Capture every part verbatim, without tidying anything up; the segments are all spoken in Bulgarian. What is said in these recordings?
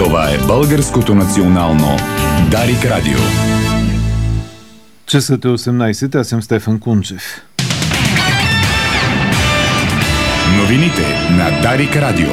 Това е Българското национално Дарик Радио. Часът е осемнайсет, аз съм Стефан Кунчев. Новините на Дарик Радио.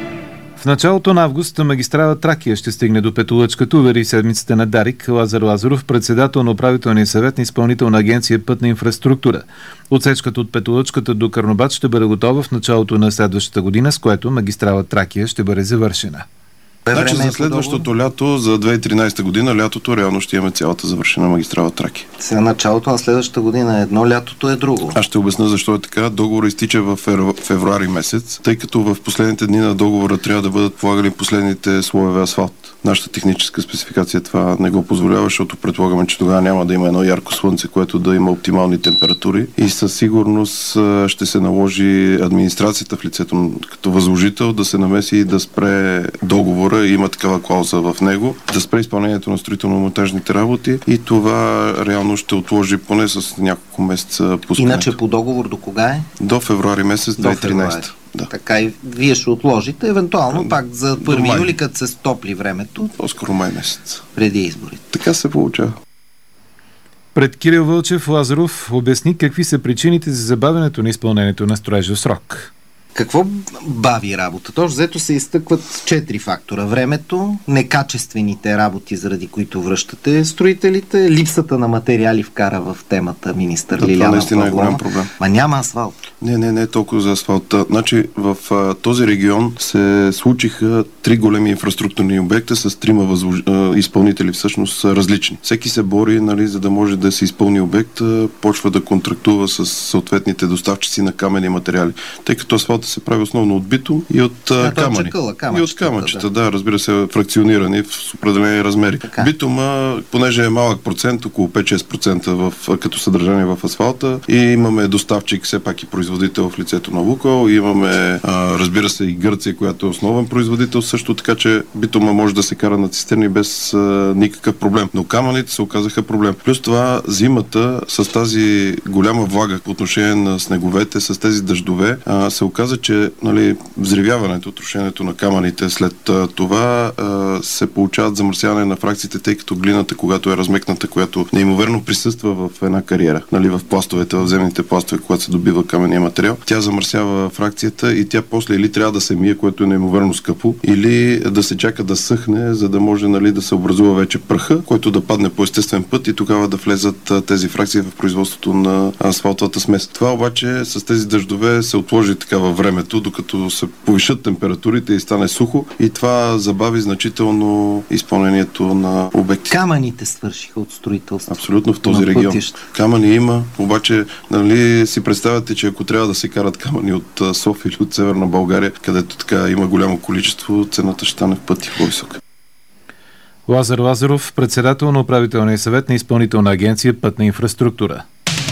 В началото на август магистрала Тракия ще стигне до Петолъчката, увери седмицата на Дарик Лазар Лазаров, председател на управителния съвет на Изпълнителна агенция Пътна инфраструктура. Отсечката от Петолъчката до Карнобат ще бъде готова в началото на следващата година, с което магистрала Тракия ще бъде завършена. Значи за следващото лято, за две хиляди и тринайсета година, лятото реално ще имаме цялата завършена магистрала Тракия. Сега началото на следващата година е едно, лятото е друго. Аз ще обясня защо е така. Договорът изтича в февруари месец, тъй като в последните дни на договора трябва да бъдат полагали последните слоеве асфалт. Нашата техническа спецификация това не го позволява, защото предполагаме, че тогава няма да има едно ярко слънце, което да има оптимални температури и със сигурност ще се наложи администрацията в лицето като възложител да се намеси и да спре договора, има такава клауза в него, да спре изпълнението на строително-монтажните работи и това реално ще отложи поне с няколко месеца пускането. Иначе по договор до кога е? До февруари месец две хиляди и тринайсета. Да. Така и вие ще отложите, евентуално пак за първи юли, като се стопли времето. По-скоро май месец. Преди изборите. Така се получава. Пред Кирил Вълчев Лазаров обясни какви са причините за забавянето на изпълнението на строежа срок. Какво бави работа? Точно взето се изтъкват четири фактора. Времето, некачествените работи, заради които връщате строителите, липсата на материали вкара в темата министър да, Лиляна Павлова. Това наистина е голям проблем. Ма няма асфалт. Не, не, не е толкова за асфалта. Значи в а, този регион се случиха три големи инфраструктурни обекта с трима възлож... а, изпълнители, всъщност са различни. Всеки се бори, нали, за да може да се изпълни обект, а, почва да контрактува с съответните доставчици на камени материали. Тъй като асфалта се прави основно от битум и от а, камъни. Чакъла, и от камъчета, да. да, разбира се, фракционирани в определени размери. Така. Битума, понеже е малък процент, около пет-шест процента в, като съдържание в асфалта и имаме доставчик, все пак и производител в лицето на Лукойл, имаме, а, разбира се, и Гърция, която е основен производител също, така че битума може да се кара на цистерни без а, никакъв проблем. Но камъните се оказаха проблем. Плюс това зимата с тази голяма влага по отношение на снеговете, с тези дъждове, а, се оказа, че нали, взривяването, трошенето на камъните след а, това а, се получават замърсяване на фракциите, тъй като глината, когато е размекната, която неимоверно присъства в една кариера, нали, в пластовете, в земните пластове, когато се добива каменния материал, тя замърсява фракцията и тя после или трябва да се мие, което е неимоверно скъпо, или да се чака да съхне, за да може нали, да се образува вече пръха, който да падне по естествен път и тогава да влезат а, тези фракции в производството на асфалтовата смес. Това обаче с тези дъждове се отложи така във времето, докато се повишат температурите и стане сухо и това забави значително изпълнението на обекти. Камъните свършиха от строителство. Абсолютно в този регион. Камъни има, обаче нали си представяте, че ако трябва да се карат камъни от София или от Северна България, където така има голямо количество, цената ще стане в пъти по-висока. Лазар Лазаров, председател на управителния съвет на Изпълнителна агенция Пътна инфраструктура.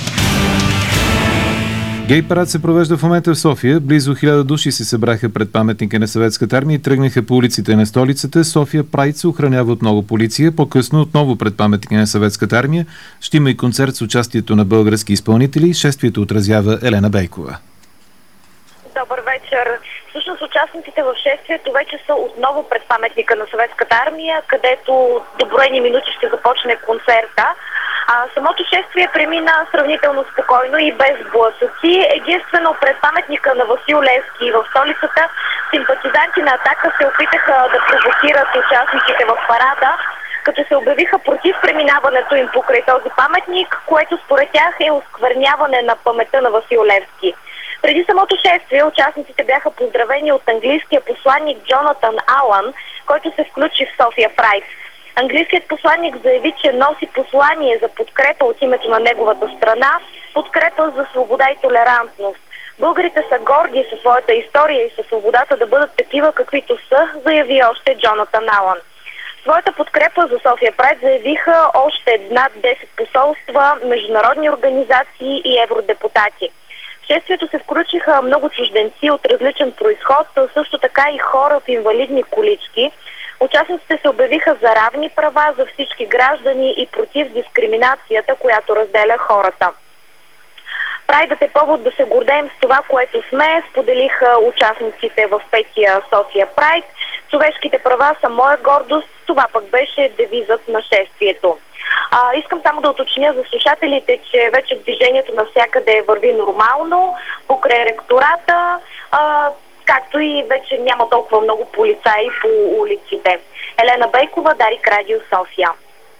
Гей парад се провежда в момента в София. Близо хиляда души се събраха пред паметника на Съветската армия и тръгнаха по улиците на столицата. София Прайд се охранява от много полиция. По-късно отново пред паметника на Съветската армия ще има и концерт с участието на български изпълнители. Шествието отразява Елена Бейкова. Добър вечер. Всъщност участниците в шествието вече са отново пред паметника на Съветската армия, където до броени минути ще започне концерта. А, самото шествие премина сравнително спокойно и без блъсъци. Единствено пред паметника на Васил Левски в столицата симпатизанти на Атака се опитаха да провокират участниците в парада, като се обявиха против преминаването им покрай този паметник, което според тях е оскверняване на паметта на Васил Левски. Преди самото шествие участниците бяха поздравени от английския посланник Джонатан Алън, който се включи в София Прайд. Английският посланник заяви, че носи послание за подкрепа от името на неговата страна, подкрепа за свобода и толерантност. Българите са горди със своята история и със свободата да бъдат такива каквито са, заяви още Джонатан Алън. Своята подкрепа за София Прайд заявиха още над десет посолства, международни организации и евродепутати. В шествието се включиха много чужденци от различен произход, също така и хора в инвалидни колички. Участниците се обявиха за равни права за всички граждани и против дискриминацията, която разделя хората. Прайдът е повод да се гордеем с това, което сме, споделиха участниците в петия София Прайд. Човешките права са моя гордост. Това пък беше девизът на шествието. А, искам само да уточня за слушателите, че вече движението навсякъде върви нормално, покрай ректората, а, както и вече няма толкова много полицаи по улиците. Елена Бейкова, Дарик Радио, София.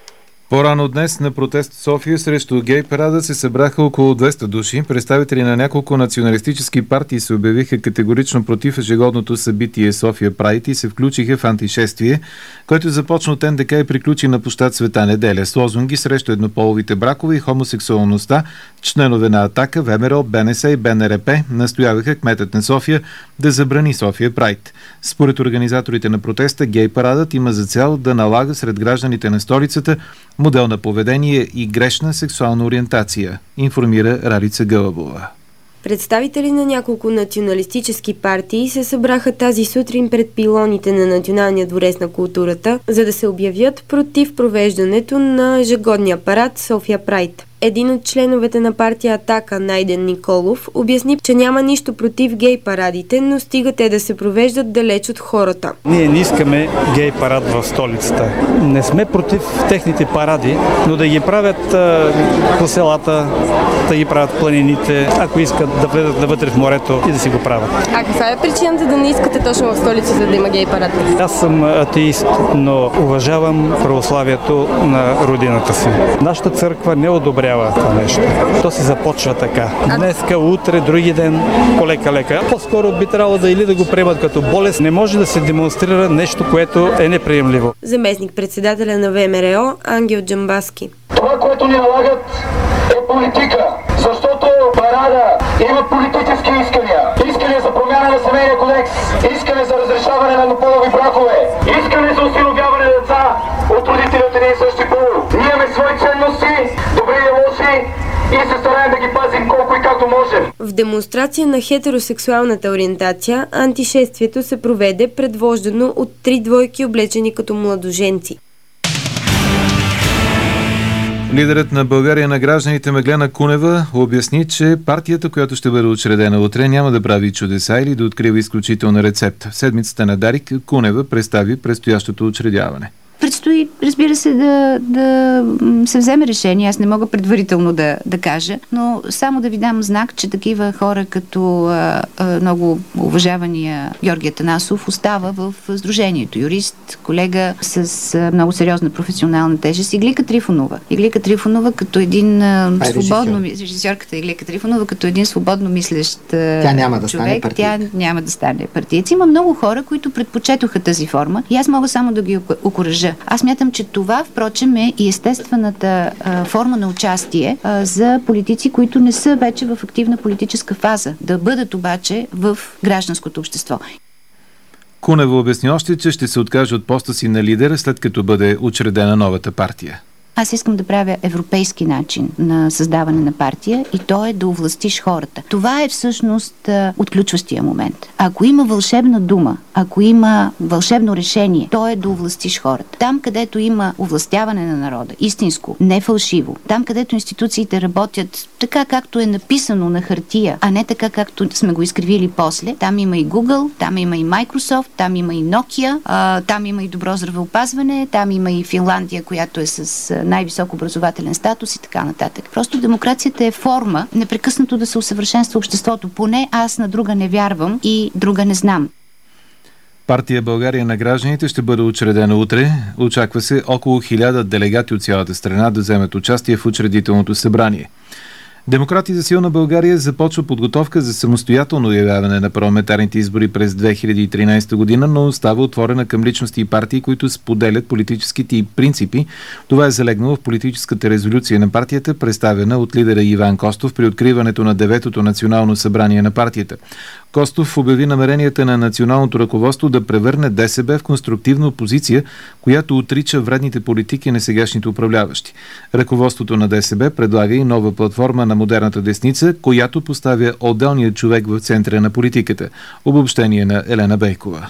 По-рано днес на протест в София срещу гей парада се събраха около двеста души. Представители на няколко националистически партии се обявиха категорично против ежегодното събитие София Прайд и се включиха в антишествие, което започна от Ен Де Ка и приключи на площад Света неделя с лозунги срещу еднополовите бракове и хомосексуалността. Членове на Атака, Вэ Ем Ер О, Бе Ен Ес и Бе Ен Ер Пе настояваха кметът на София да забрани София Прайд. Според организаторите на протеста, гей парадът има за цел да налага сред гражданите на столицата модел на поведение и грешна сексуална ориентация, информира Ралица Гълъбова. Представители на няколко националистически партии се събраха тази сутрин пред пилоните на Националния дворец на културата, за да се обявят против провеждането на ежегодния парад София Прайд. Един от членовете на партия Атака, Найден Николов, обясни, че няма нищо против гей парадите, но стига те да се провеждат далеч от хората. Ние не искаме гей парад в столицата. Не сме против техните паради, но да ги правят а, по селата, да ги правят в планините, ако искат да влезат навътре в морето и да си го правят. А каква е причината да не искате точно в столицата да има гей парад? Аз съм атеист, но уважавам православието на родината си. Нашата църква не одобрява това нещо. То си започва така. Днеска, утре, други ден, полека-лека. По-скоро би трябвало да или да го приемат като болест. Не може да се демонстрира нещо, което е неприемливо. Заместник председателя на Вэ Ем Ер О Ангел Джамбаски. Това, което ни налагат, е политика. Защото парада има политически искания. Искане за промяна на семейния кодекс. Искане за разрешаване на еднополови бракове. Искане за осиновяване на деца от родители от един и същи пол. Ние имаме свои ценности, добри и лоши, и се стараем да ги пазим колко и както можем. В демонстрация на хетеросексуалната ориентация, антишествието се проведе предвождано от три двойки, облечени като младоженци. Лидерът на България на гражданите Меглена Кунева обясни, че партията, която ще бъде учредена утре, няма да прави чудеса или да открива изключителна рецепта. В седмицата на Дарик Кунева представи предстоящото учредяване. Предстои, разбира се, да, да се вземе решение. Аз не мога предварително да, да кажа, но само да ви дам знак, че такива хора като а, а, много уважавания Георги Атанасов остава в сдружението. Юрист, колега с а, много сериозна професионална тежест. Иглика Трифонова. Иглика Трифонова като един а, свободно... Режисьорката Иглика Трифонова като един свободно мислещ а, тя няма да човек. Стане тя няма да стане партиец. Има много хора, които предпочетоха тази форма и аз мога само да ги окуража. Аз мятам, че това, впрочем, е и естествената а, форма на участие а, за политици, които не са вече в активна политическа фаза, да бъдат обаче в гражданското общество. Кунева обясни още, че ще се откаже от поста си на лидер, след като бъде учредена новата партия. Аз искам да правя европейски начин на създаване на партия и то е да овластиш хората. Това е всъщност а, отключващия момент. Ако има вълшебна дума, ако има вълшебно решение, то е да овластиш хората. Там, където има овластяване на народа, истинско, не фалшиво, там, където институциите работят така, както е написано на хартия, а не така, както сме го изкривили после, там има и Google, там има и Microsoft, там има и Nokia, а, там има и добро здравеопазване, там има и Финландия, която е с най-висок образователен статус и така нататък. Просто демокрацията е форма непрекъснато да се усъвършенства обществото. Поне аз на друга не вярвам и друга не знам. Партия България на гражданите ще бъде учредена утре. Очаква се около хиляда делегати от цялата страна да вземат участие в учредителното събрание. Демократи за силна България започва подготовка за самостоятелно явяване на парламентарните избори през две хиляди и тринадесета година, но остава отворена към личности и партии, които споделят политическите и принципи. Това е залегнало в политическата резолюция на партията, представена от лидера Иван Костов при откриването на деветото национално събрание на партията. Костов обяви намеренията на националното ръководство да превърне Де Ес Бе в конструктивна опозиция, която отрича вредните политики на сегашните управляващи. Ръководството на Де Ес Бе предлага и нова платформа на модерната десница, която поставя отделния човек в центъра на политиката. Обобщение на Елена Бейкова.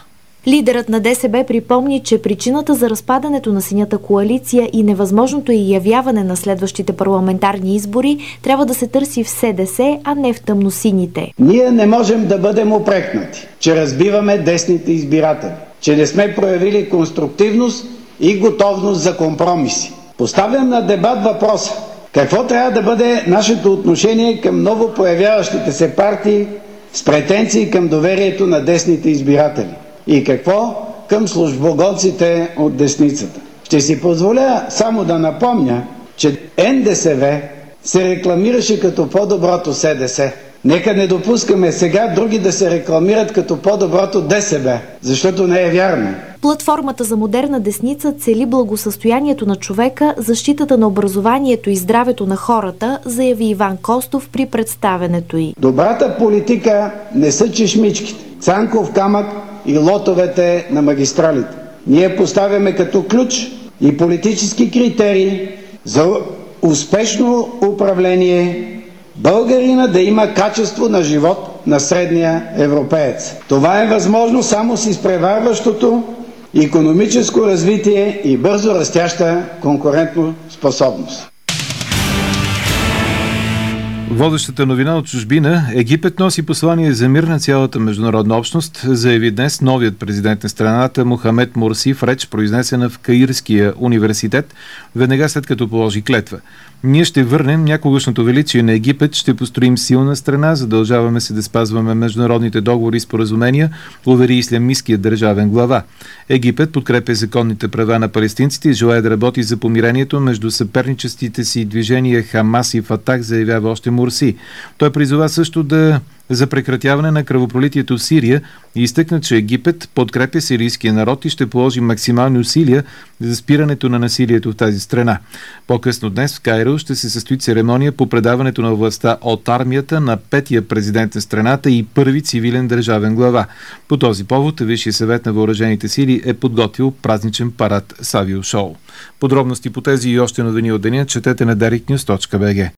Лидерът на ДСБ припомни, че причината за разпадането на Синята коалиция и невъзможното й явяване на следващите парламентарни избори трябва да се търси в СДС, а не в тъмносините. Ние не можем да бъдем упрекнати, че разбиваме десните избиратели, че не сме проявили конструктивност и готовност за компромиси. Поставям на дебат въпроса: какво трябва да бъде нашето отношение към ново появяващите се партии с претенции към доверието на десните избиратели? И какво към службогонците от десницата? Ще си позволя само да напомня, че Н Д С В се рекламираше като по-доброто СДС. Нека не допускаме сега други да се рекламират като по-доброто Д С Б, защото не е вярно. Платформата за модерна десница цели благосъстоянието на човека, защитата на образованието и здравето на хората, заяви Иван Костов при представенето й. Добрата политика не са чешмичките, цанков камък и лотовете на магистралите. Ние поставяме като ключ и политически критерии за успешно управление българина да има качество на живот на средния европеец. Това е възможно само с изпреварващото икономическо развитие и бързо растяща конкурентоспособност. Водещата новина от чужбина: Египет носи послание за мир на цялата международна общност, заяви днес новият президент на страната Мохамед Мурси в реч, произнесена в Каирския университет, веднага след като положи клетва. Ние ще върнем някогашното величие на Египет, ще построим силна страна, задължаваме се да спазваме международните договори и споразумения, увери ислямисткият държавен глава. Египет подкрепя законните права на палестинците и желая да работи за помирението между съперничестите си движения Хамас и Фатах, заявява още Мурси. Той призова също да за прекратяване на кръвопролитието в Сирия и изтъкна, че Египет подкрепя сирийския народ и ще положи максимални усилия за спирането на насилието в тази страна. По-късно днес в Кайро ще се състои церемония по предаването на властта от армията на петия президент на страната и първи цивилен държавен глава. По този повод Висшия съвет на въоръжените сили е подготвил празничен парад с авиошоу. Подробности по тези и още новини от деня четете на дарик нюз точка би джи.